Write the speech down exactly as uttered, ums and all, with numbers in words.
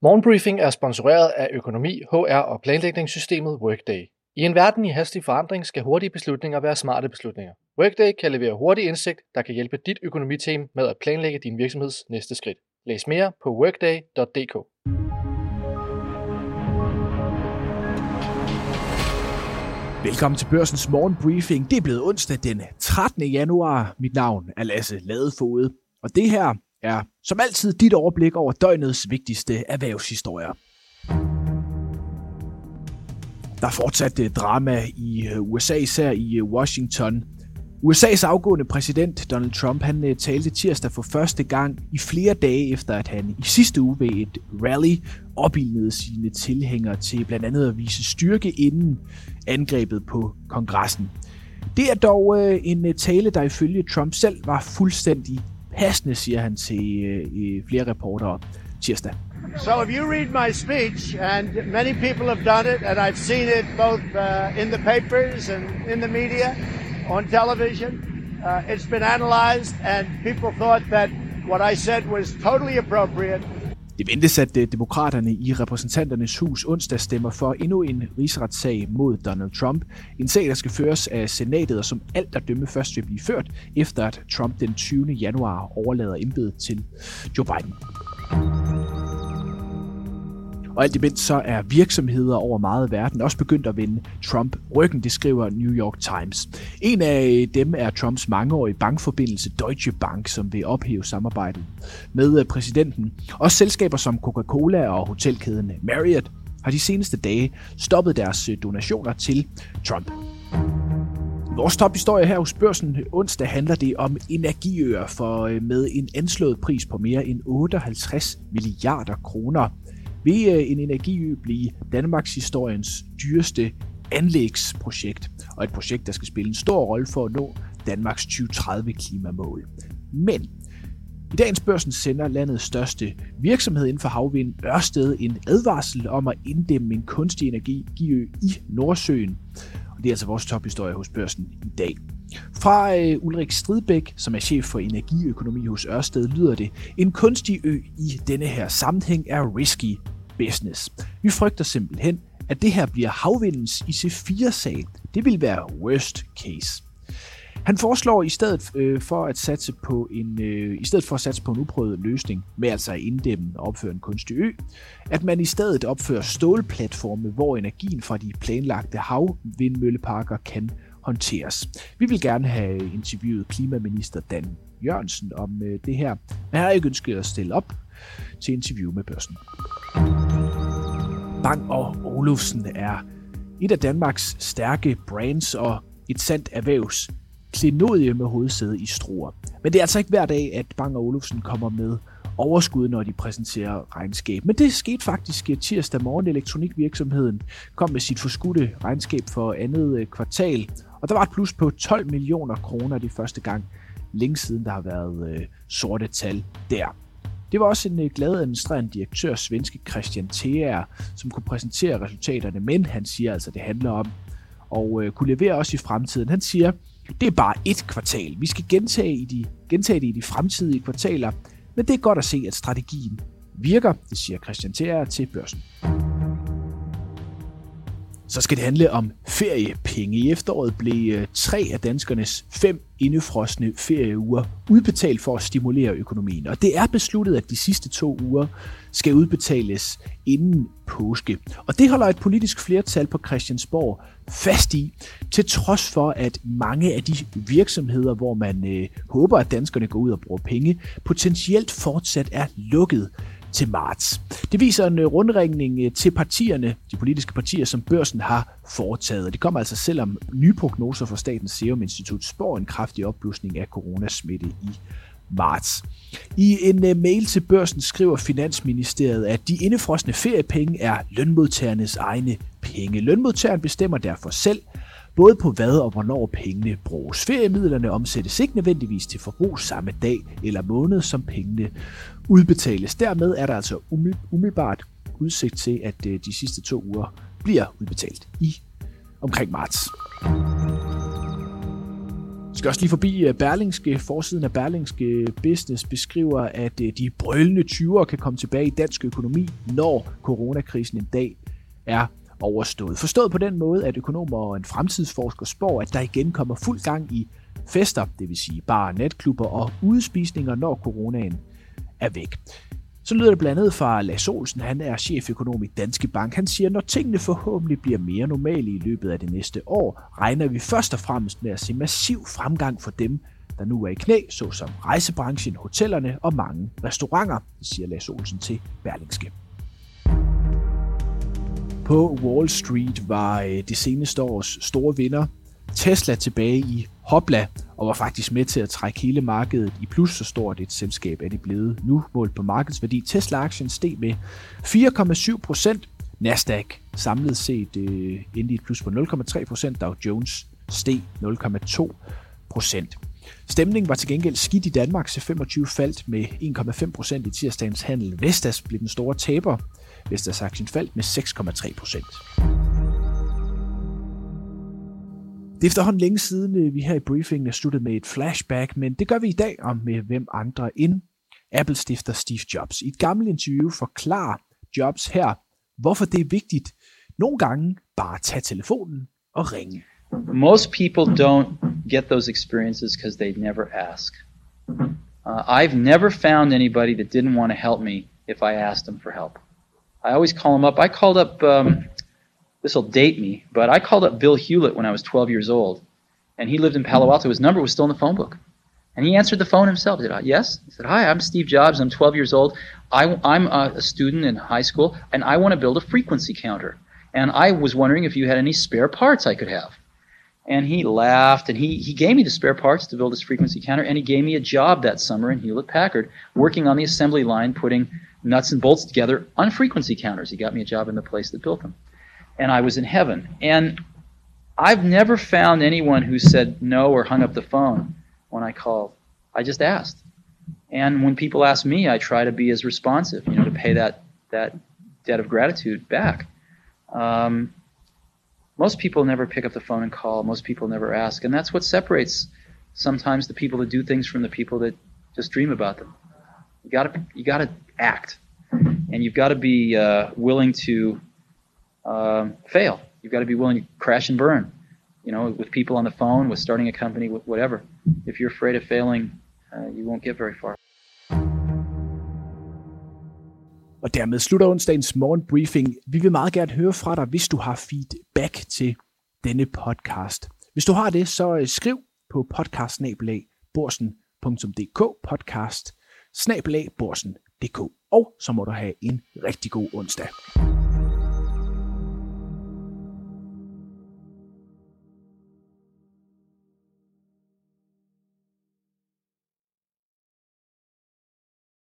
Morgenbriefing er sponsoreret af økonomi, H R og planlægningssystemet Workday. I en verden i hastig forandring skal hurtige beslutninger være smarte beslutninger. Workday kan levere hurtig indsigt, der kan hjælpe dit økonomiteam med at planlægge din virksomheds næste skridt. Læs mere på workday punktum d k. Velkommen til Børsens Morgenbriefing. Det er blevet onsdag den trettende januar. Mit navn er Lasse Ladefoged, og det her er som altid dit overblik over døgnets vigtigste erhvervshistorier. Der er fortsat drama i U S A, især i Washington. U S A's afgående præsident Donald Trump han talte tirsdag for første gang i flere dage efter, at han i sidste uge ved et rally opildnede sine tilhængere til blandt andet at vise styrke inden angrebet på kongressen. Det er dog en tale, der ifølge Trump selv var fuldstændig passende, siger han til uh, flere reportere tirsdag. So if you read my speech, and many people have done it, and I've seen it both uh, in the papers and in the media, on television, uh, it's been analyzed, and people thought that what I said was totally appropriate. Det ventes, at demokraterne i repræsentanternes hus onsdag stemmer for endnu en rigsretssag mod Donald Trump. En sag, der skal føres af senatet, og som alt at dømme først vil blive ført, efter at Trump den tyvende januar overlader embedet til Joe Biden. Og alt imens så er virksomheder over meget verden også begyndt at vende Trump ryggen, det skriver New York Times. En af dem er Trumps mangeårige bankforbindelse Deutsche Bank, som vil ophæve samarbejdet med præsidenten. Også selskaber som Coca-Cola og hotelkæden Marriott har de seneste dage stoppet deres donationer til Trump. Vores tophistorie her hos Børsen onsdag handler det om energiøer, for med en anslået pris på mere end otteoghalvtreds milliarder kroner. Vil en energiø blive Danmarks historiens dyreste anlægsprojekt, og et projekt, der skal spille en stor rolle for at nå Danmarks tyve tredive klimamål. Men i dagens Børsen sender landets største virksomhed inden for havvind, Ørsted, en advarsel om at inddæmme en kunstig energiø i Nordsøen. Og det er altså vores tophistorie hos Børsen i dag. Fra uh, Ulrik Stridbæk, som er chef for energiøkonomi hos Ørsted, lyder det: en kunstig ø i denne her sammenhæng er risky business. Vi frygter simpelthen, at det her bliver havvindens I C fire-sag. Det vil være worst case. Han foreslår i stedet øh, for at satse på en øh, i stedet for at satse på en uprøvet løsning med altså at inddæmme og opføre en kunstig ø, at man i stedet opfører stålplatforme, hvor energien fra de planlagte havvindmølleparker kan håndteres. Vi vil gerne have interviewet klimaminister Dan Jørgensen om øh, det her, men han har ikke ønsket at stille op til interview med Børsen. Bang og Olufsen er et af Danmarks stærke brands og et sandt erhvervs klenodie med hovedsæde i Struer. Men det er altså ikke hver dag, at Bang og Olufsen kommer med overskud, når de præsenterer regnskab. Men det skete faktisk tirsdag morgen. Elektronikvirksomheden kom med sit forskudte regnskab for andet kvartal, og der var et plus på tolv millioner kroner det første gang længe siden, der har været øh, sorte tal der. Det var også en øh, glad administrerende direktør, svenske Christian Theer, som kunne præsentere resultaterne, men han siger altså, at det handler om at øh, kunne levere også i fremtiden. Han siger, det er bare et kvartal. Vi skal gentage, i de, gentage det i de fremtidige kvartaler, men det er godt at se, at strategien virker, det siger Christian Theer til Børsen. Så skal det handle om feriepenge. I efteråret blev tre af danskernes fem indefrosne ferieuger udbetalt for at stimulere økonomien. Og det er besluttet, at de sidste to uger skal udbetales inden påske. Og det holder et politisk flertal på Christiansborg fast i, til trods for, at mange af de virksomheder, hvor man øh, håber, at danskerne går ud og bruger penge, potentielt fortsat er lukket til marts. Det viser en rundringning til partierne, de politiske partier, som Børsen har foretaget. Det kommer altså selvom nye prognoser fra Statens Serum Institut spår en kraftig opblusning af coronasmitte i marts. I en mail til Børsen skriver Finansministeriet, at de indefrosne feriepenge er lønmodtagernes egne penge. Lønmodtageren bestemmer derfor selv, både på hvad og hvornår pengene bruges. Feriemidlerne omsættes ikke nødvendigvis til forbrug samme dag eller måned, som pengene udbetales. Dermed er der altså umiddelbart udsigt til, at de sidste to uger bliver udbetalt i omkring marts. skal også lige forbi Berlingske. Forsiden af Berlingske Business beskriver, at de brølende tyvere kan komme tilbage i dansk økonomi, når coronakrisen en dag er overstået. Forstået på den måde, at økonomer og en fremtidsforsker spår, at der igen kommer fuld gang i fester, det vil sige barer, natklubber og udespisninger, når coronaen er væk. Så lyder det blandt andet fra Lars Olsen, han er cheføkonom i Danske Bank. Han siger, at når tingene forhåbentlig bliver mere normale i løbet af det næste år, regner vi først og fremmest med at se massiv fremgang for dem, der nu er i knæ, såsom rejsebranchen, hotellerne og mange restauranter, siger Lars Olsen til Berlingske. På Wall Street var det seneste års store vinder Tesla tilbage i hopla og var faktisk med til at trække hele markedet i plus, så stort et selskab er det blevet nu målt på markedsværdi. Tesla-aktien steg med fire komma syv procent. Nasdaq samlet set øh, endte i et plus på nul komma tre procent. Dow Jones steg nul komma to procent. Stemningen var til gengæld skidt i Danmark. C femogtyve faldt med en komma fem procent i tirsdagens handel. Vestas blev den store taber. Vestas-aktien faldt med seks komma tre procent. Det er efterhånden længe siden, vi her i briefingen er sluttet med et flashback, men det gør vi i dag om med hvem andre end Apple-stifter Steve Jobs. I et gammelt interview forklarer Jobs her, hvorfor det er vigtigt nogle gange bare at tage telefonen og ringe. Most people don't get those experiences because they never ask. Uh, I've never found anybody that didn't want to help me if I asked them for help. I always call them up. I called up... Um, This will date me, but I called up Bill Hewlett when I was twelve years old, and he lived in Palo Alto. His number was still in the phone book, and he answered the phone himself. He said, yes? He said, hi, I'm Steve Jobs. I'm twelve years old. I, I'm a, a student in high school, and I want to build a frequency counter. And I was wondering if you had any spare parts I could have. And he laughed, and he, he gave me the spare parts to build this frequency counter, and he gave me a job that summer in Hewlett-Packard, working on the assembly line, putting nuts and bolts together on frequency counters. He got me a job in the place that built them. And I was in heaven. And I've never found anyone who said no or hung up the phone when I called. I just asked. And when people ask me, I try to be as responsive, you know, to pay that, that debt of gratitude back. Um, most people never pick up the phone and call. Most people never ask. And that's what separates sometimes the people that do things from the people that just dream about them. You gotta, you gotta act. And you've got to be uh, willing to Uh, fail. You've got to be willing to crash and burn, you know, with people on the phone, with starting a company, with whatever. If you're afraid of failing, uh, you won't get very far. Og dermed slutter onsdagens morgenbriefing. Vi vil meget gerne høre fra dig, hvis du har feedback til denne podcast. Hvis du har det, så skriv på podcast bindestreg borsen punktum d k, podcast bindestreg borsen punktum d k. Og så må du have en rigtig god onsdag.